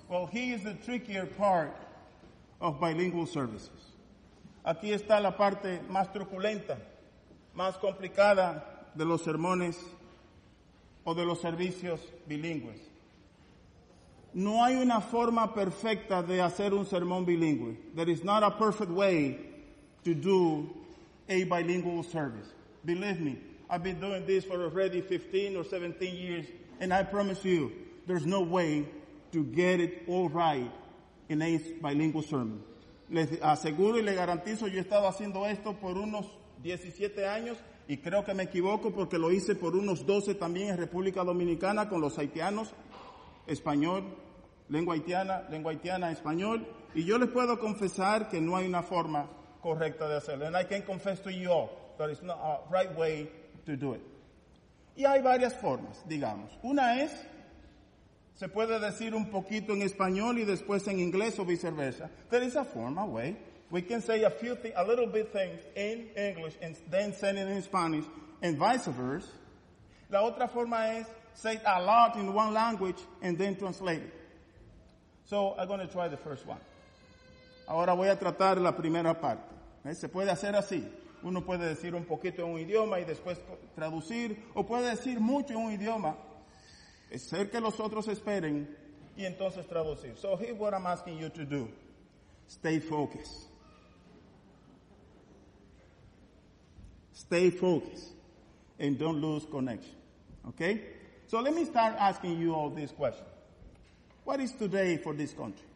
Well, here is the trickier part of bilingual services. Aquí está la parte más truculenta, más complicada de los sermones o de los servicios bilingües. No hay una forma perfecta de hacer un sermón bilingüe. There is not a perfect way to do a bilingual service. Believe me, I've been doing this for already 15 or 17 years, and I promise you, there's no way to get it all right in a bilingual sermon. Les aseguro y les garantizo, yo he estado haciendo esto por unos 17 años, y creo que me equivoco porque lo hice por unos 12 también en República Dominicana con los haitianos, español, lengua haitiana, español, y yo les puedo confesar que no hay una forma correcta de hacerlo. And I can confess to you all that it's not a right way to do it. Y hay varias formas, digamos. Una es, se puede decir un poquito en español y después en inglés o viceversa. There is a form, a way. We can say a little bit things in English and then send it in Spanish and vice versa. La otra forma es say a lot in one language and then translate it. So I'm going to try the first one. Ahora voy a tratar la primera parte. Se puede hacer así. Uno puede decir un poquito en un idioma y después traducir, o puede decir mucho en un idioma, hacer que los otros esperen y entonces traducir. So here's what I'm asking you to do. Stay focused. Stay focused and don't lose connection. Okay? So let me start asking you all this question. What is today for this country?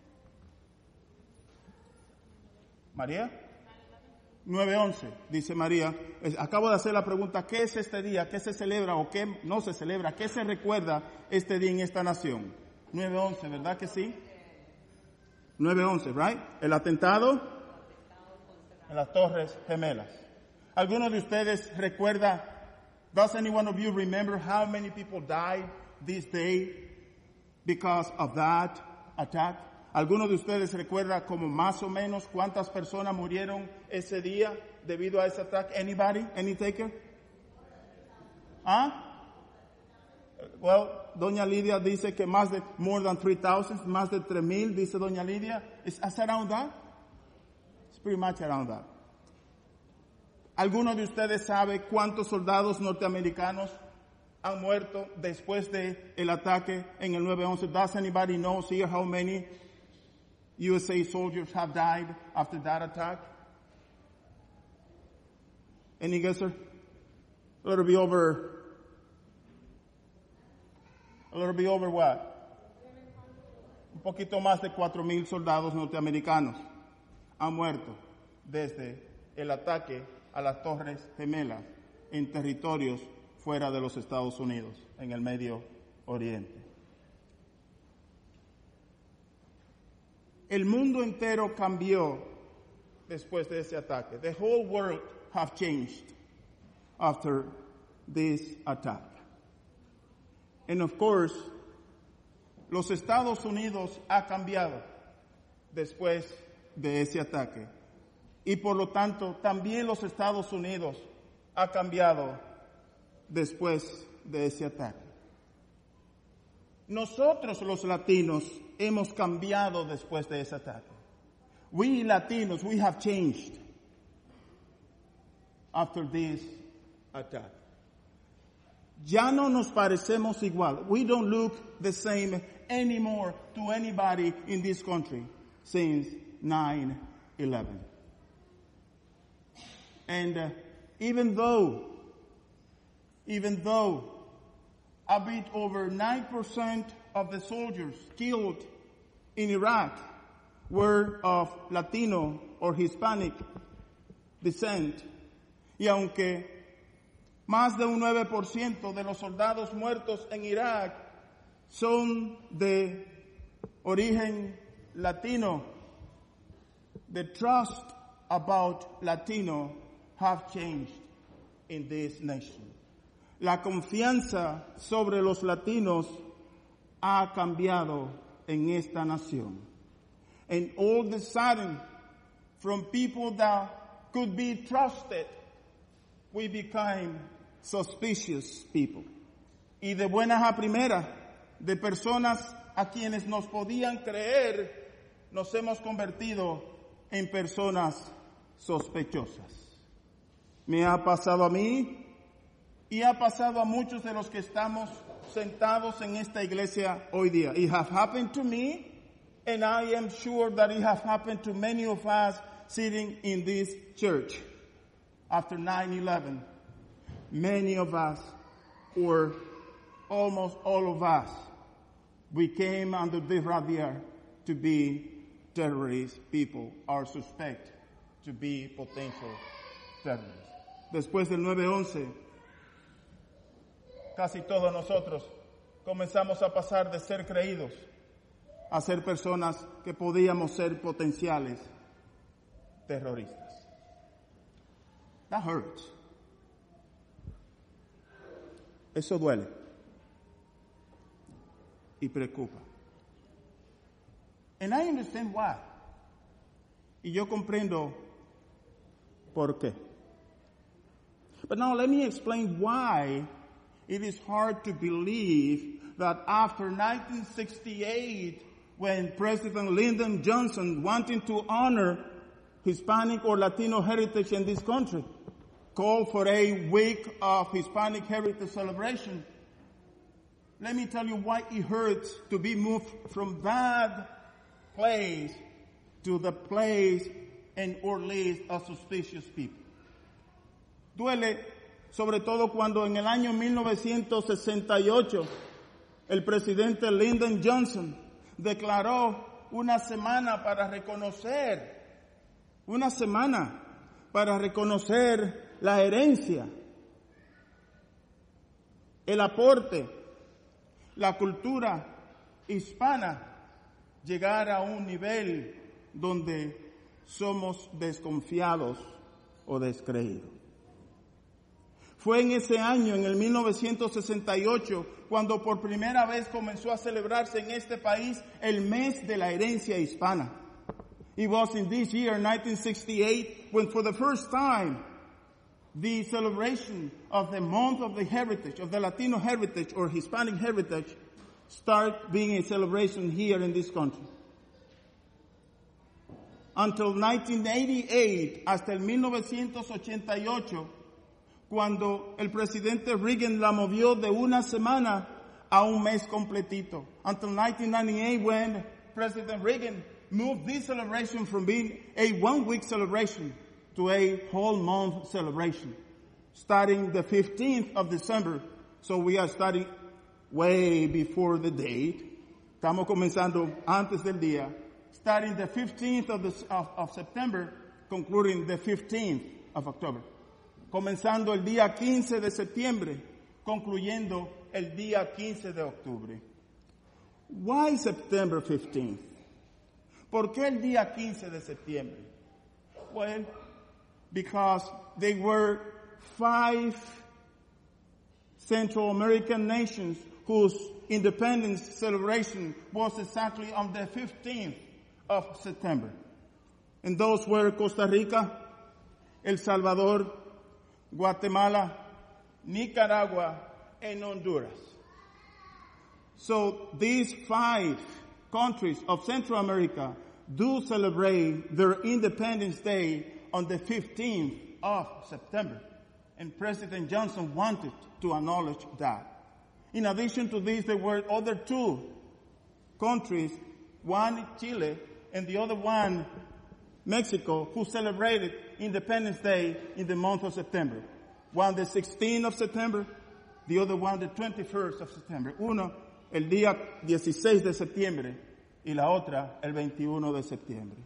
María? 9/11, dice María. Acabo de hacer la pregunta, ¿qué es este día? ¿Qué se celebra o qué no se celebra? ¿Qué se recuerda este día en esta nación? 9/11, ¿verdad que sí? 9/11, right? El atentado en las Torres Gemelas. ¿Alguno de ustedes recuerda, does any one of you remember how many people died this day because of that attack? ¿Alguno de ustedes recuerda como más o menos cuántas personas murieron ese día debido a ese ataque? Anybody? Any taker? Well, doña Lidia dice que more than 3,000, más de 3,000, dice doña Lidia. Is around that? It's pretty much around that. ¿Alguno de ustedes sabe cuántos soldados norteamericanos han muerto después de el ataque en el 9/11? Does anybody know here how many USA soldiers have died after that attack? Any guesser? A little bit over what? Un poquito más de 4,000 soldados norteamericanos han muerto desde el ataque a las Torres Gemelas en territorios fuera de los Estados Unidos, en el Medio Oriente. El mundo entero cambió después de ese ataque. The whole world have changed after this attack. And of course, los Estados Unidos ha cambiado después de ese ataque. Y por lo tanto, también los Estados Unidos ha cambiado después de ese ataque. Nosotros los latinos hemos cambiado después de ese ataque. We Latinos, we have changed after this attack. Ya no nos parecemos igual. We don't look the same anymore to anybody in this country since 9/11. And even though a bit over 9% of the soldiers killed in Iraq were of Latino or Hispanic descent, y aunque más de un 9% de los soldados muertos en Irak son de origen latino, the trust about Latino have changed in this nation. La confianza sobre los latinos ha cambiado en esta nación. And all of a sudden, from people that could be trusted, we became suspicious people. Y de buenas a primeras, de personas a quienes nos podían creer, nos hemos convertido en personas sospechosas. Me ha pasado a mí y ha pasado a muchos de los que estamos sentados en esta iglesia hoy día. It has happened to me, and I am sure that it has happened to many of us sitting in this church. After 9/11, many of us, or almost all of us, we came under the radar to be terrorist people, or suspect to be potential terrorists. Después del 9/11, casi todos nosotros comenzamos a pasar de ser creídos a ser personas que podíamos ser potenciales terroristas. That hurts. Eso duele y preocupa. And I understand why. Y yo comprendo por qué. But now let me explain why it is hard to believe that after 1968, when President Lyndon Johnson, wanting to honor Hispanic or Latino heritage in this country, called for a week of Hispanic heritage celebration, let me tell you why it hurts to be moved from that place to the place and or list of suspicious people. Duele, sobre todo cuando en el año 1968 el presidente Lyndon Johnson declaró una semana para reconocer la herencia, el aporte, la cultura hispana, llegar a un nivel donde somos desconfiados o descreídos. Fue en ese año, en el 1968, cuando por primera vez comenzó a celebrarse en este país el mes de la herencia hispana. It was in this year, 1968, when for the first time, the celebration of the month of the heritage, of the Latino heritage or Hispanic heritage, started being a celebration here in this country. Until 1988, hasta el 1988, cuando el presidente Reagan la movió de una semana a un mes completito. Until 1998, when President Reagan moved this celebration from being a one-week celebration to a whole month celebration, starting the 15th of December. So we are starting way before the date. Estamos comenzando antes del día. Starting the 15th of September, concluding the 15th of October. Comenzando el día 15 de septiembre, concluyendo el día 15 de octubre. Why September 15th? ¿Por qué el día 15 de septiembre? Well, because they were 5 Central American nations whose independence celebration was exactly on the 15th of September. And those were Costa Rica, El Salvador, Guatemala, Nicaragua, and Honduras. So these 5 countries of Central America do celebrate their Independence Day on the 15th of September. And President Johnson wanted to acknowledge that. In addition to this, there were other 2 countries, one Chile and the other one Mexico, who celebrated Independence Day in the month of September. One the 16th of September, the other one the 21st of September. Uno el día 16 de septiembre y la otra el 21 de septiembre.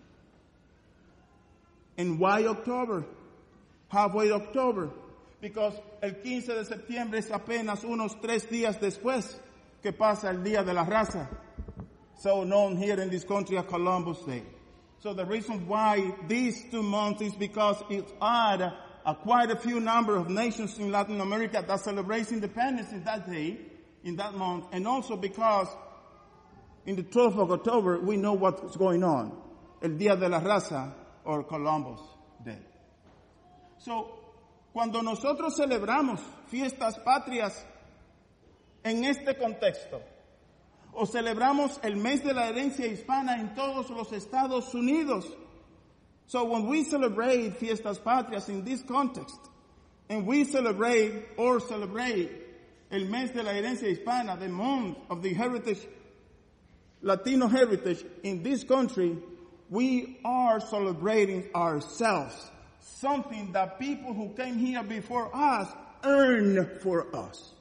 And why October? Halfway October. Because el 15 de septiembre es apenas unos 3 días después que pasa el Día de la Raza, so known here in this country as Columbus Day. So the reason why these 2 months is because it add quite a few number of nations in Latin America that celebrate independence in that day, in that month, and also because in the 12th of October we know what's going on, el Día de la Raza or Columbus Day. So, cuando nosotros celebramos fiestas patrias en este contexto, O celebramos el mes de la herencia hispana en todos los Estados Unidos. So when we celebrate Fiestas Patrias in this context, and we celebrate el mes de la herencia hispana, the month of the heritage, Latino heritage in this country, we are celebrating ourselves. Something that people who came here before us earned for us.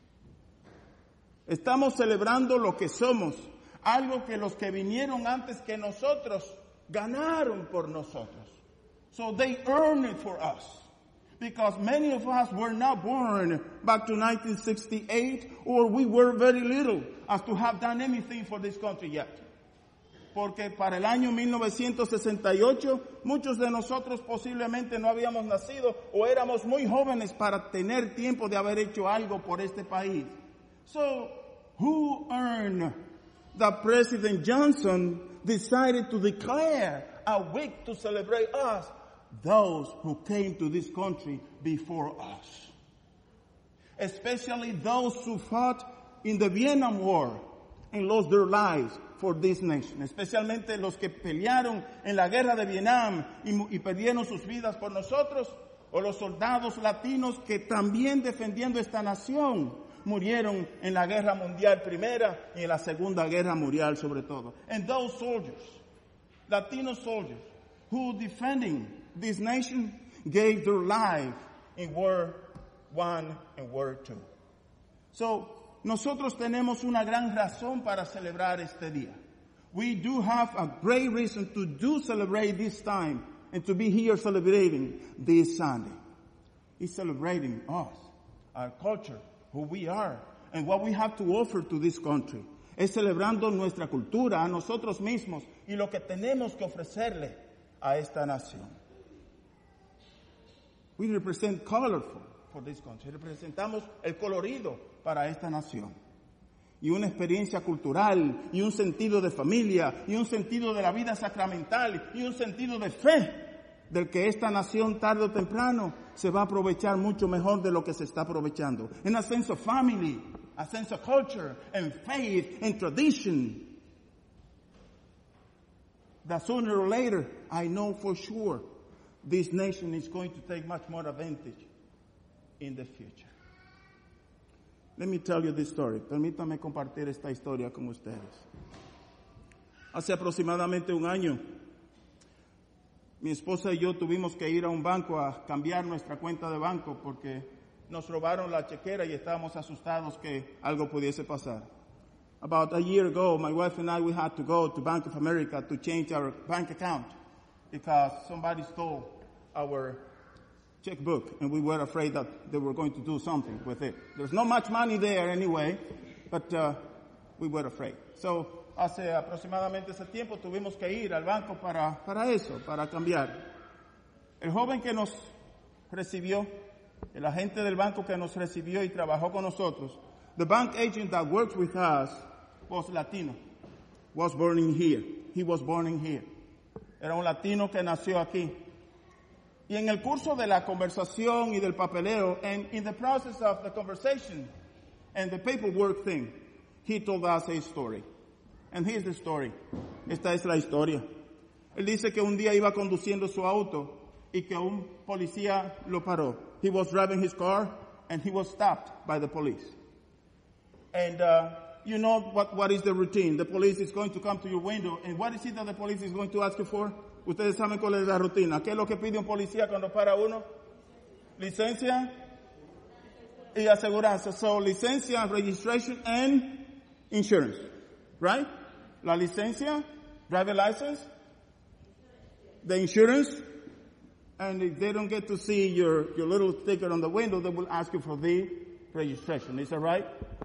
Estamos celebrando lo que somos, algo que los que vinieron antes que nosotros ganaron por nosotros. So they earned it for us. Because many of us were not born back to 1968, or we were very little as to have done anything for this country yet. Porque para el año 1968, muchos de nosotros posiblemente no habíamos nacido o éramos muy jóvenes para tener tiempo de haber hecho algo por este país. So, who earned that President Johnson decided to declare a week to celebrate us? Those who came to this country before us. Especially those who fought in the Vietnam War and lost their lives for this nation. Especialmente los que pelearon en la guerra de Vietnam y perdieron sus vidas por nosotros, o los soldados latinos que también defendiendo esta nación murieron en la guerra mundial primera y en la segunda guerra mundial sobre todo. And those soldiers, Latino soldiers, who defending this nation gave their life in World I and World II. So, nosotros tenemos una gran razón para celebrar este día. We do have a great reason to do celebrate this time and to be here celebrating this Sunday. It's celebrating us, our culture, who we are, and what we have to offer to this country. Es celebrando nuestra cultura, a nosotros mismos, y lo que tenemos que ofrecerle a esta nación. We represent colorful for this country. Representamos el colorido para esta nación. Y una experiencia cultural, y un sentido de familia, y un sentido de la vida sacramental, y un sentido de fe, del que esta nación tarde o temprano se va a aprovechar mucho mejor de lo que se está aprovechando. In a sense of family, a sense of culture, and faith, and tradition. That sooner or later, I know for sure, this nation is going to take much more advantage in the future. Let me tell you this story. Permítame compartir esta historia con ustedes. Hace aproximadamente un año, mi esposa y yo tuvimos que ir a un banco a cambiar nuestra cuenta de banco porque nos robaron la chequera y estábamos asustados que algo pudiese pasar. About a year ago, my wife and I, we had to go to Bank of America to change our bank account because somebody stole our checkbook, and we were afraid that they were going to do something with it. There's not much money there anyway, but we were afraid. So, hace aproximadamente ese tiempo tuvimos que ir al banco para eso, para cambiar. El joven que nos recibió, el agente del banco que nos recibió y trabajó con nosotros, the bank agent that worked with us was Latino, was born in here. He was born in here. Era un latino que nació aquí. Y en el curso de la conversación y del papeleo, and in the process of the conversation and the paperwork thing, he told us a story. And here's the story. Esta es la historia. Él dice que un día iba conduciendo su auto y que un policía lo paró. He was driving his car and he was stopped by the police. And you know what is the routine. The police is going to come to your window, and what is it that the police is going to ask you for? Ustedes saben cuál es la rutina. ¿Qué es lo que pide un policía cuando para uno? Licencia y aseguranza. So, licencia, registration, and insurance. Right? La licencia, driver license, the insurance, and if they don't get to see your little sticker on the window, they will ask you for the registration. Is that right?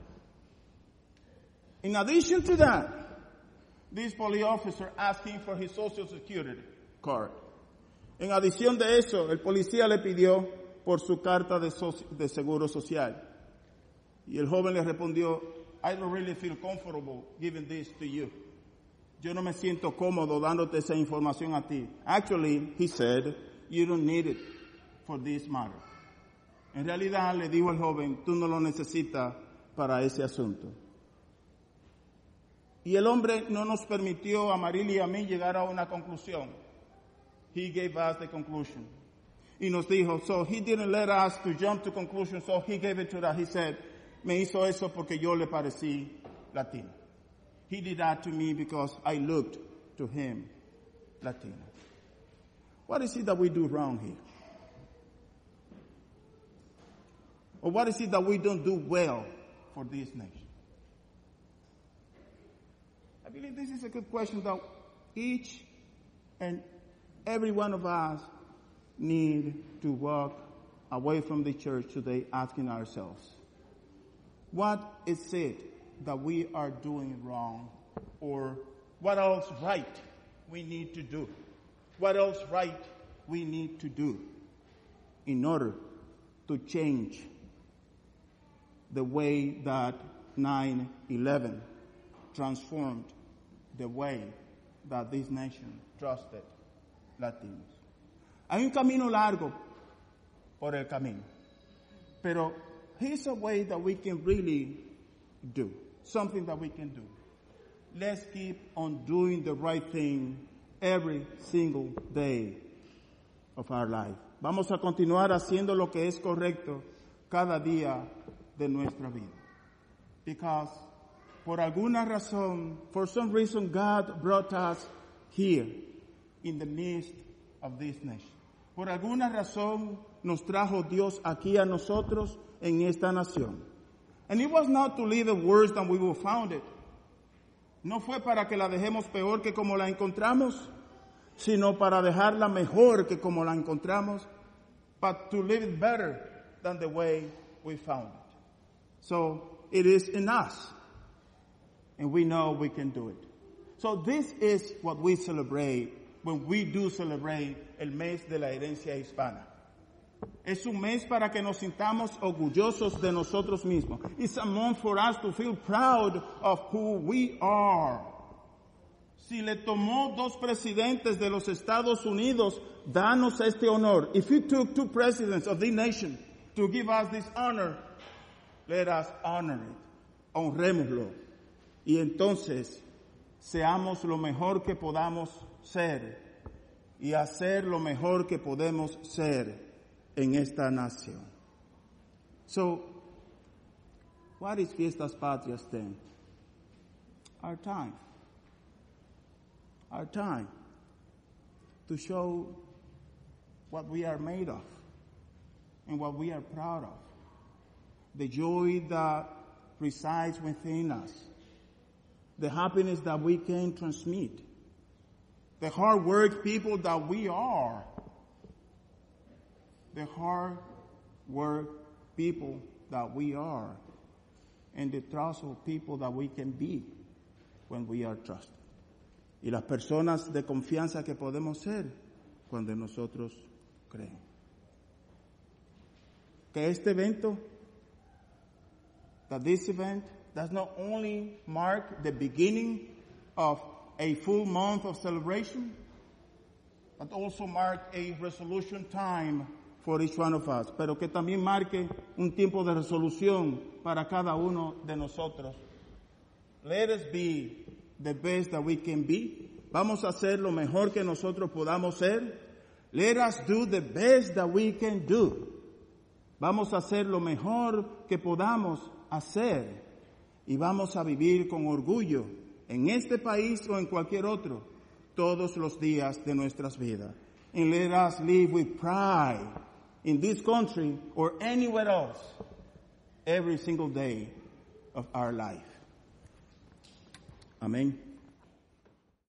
In addition to that, this police officer asked him for his Social Security card. En adición de eso, el policía le pidió por su carta de seguro social. Y el joven le respondió, I don't really feel comfortable giving this to you. Yo no me siento cómodo dándote esa información a ti. Actually, he said, you don't need it for this matter. En realidad, le dijo el joven, tú no lo necesitas para ese asunto. Y el hombre no nos permitió a Marily y a mí llegar a una conclusión. He gave us the conclusion. Y nos dijo, so he didn't let us to jump to conclusion, so he gave it to us. He said, me hizo eso porque yo le parecí latino. He did that to me because I looked to him Latino. What is it that we do wrong here? Or what is it that we don't do well for this nation? I believe this is a good question that each and every one of us need to walk away from the church today asking ourselves, what is it that we are doing wrong, or what else right we need to do? What else right we need to do in order to change the way that 9/11 transformed the way that this nation trusted Latinos. Hay un camino largo por el camino, pero here's a way that we can really do, something that we can do. Let's keep on doing the right thing every single day of our life. Vamos a continuar haciendo lo que es correcto cada día de nuestra vida. Because por alguna razón, for some reason, God brought us here in the midst of this nation. Por alguna razón nos trajo Dios aquí a nosotros en esta nación. And it was not to leave it worse than we were found it. No fue para que la dejemos peor que como la encontramos, sino para dejarla mejor que como la encontramos, but to live it better than the way we found it. So it is in us, and we know we can do it. So this is what we celebrate when we do celebrate el mes de la herencia hispana. Es un mes para que nos sintamos orgullosos de nosotros mismos. It's a month for us to feel proud of who we are. Si le tomó 2 presidentes de los Estados Unidos darnos este honor, if it took 2 presidents of the nation to give us this honor, let us honor it. Honrémoslo. Y entonces, seamos lo mejor que podamos ser y hacer lo mejor que podemos ser en esta nación. So, what is Fiestas Patrias then? Our time. Our time to show what we are made of and what we are proud of. The joy that resides within us. The happiness that we can transmit. The hard work people that we are. The hard work people that we are. And the trustful people that we can be when we are trusted. Y las personas de confianza que podemos ser cuando nosotros creemos. Que este evento, that this event does not only mark the beginning of a full month of celebration, but also mark a resolution time for each one of us, pero que también marque un tiempo de resolución para cada uno de nosotros. Let us be the best that we can be. Vamos a hacer lo mejor que nosotros podamos ser. Let us do the best that we can do. Vamos a hacer lo mejor que podamos hacer. Y vamos a vivir con orgullo en este país o en cualquier otro todos los días de nuestras vidas. And let us live with pride in this country or anywhere else every single day of our life. Amén.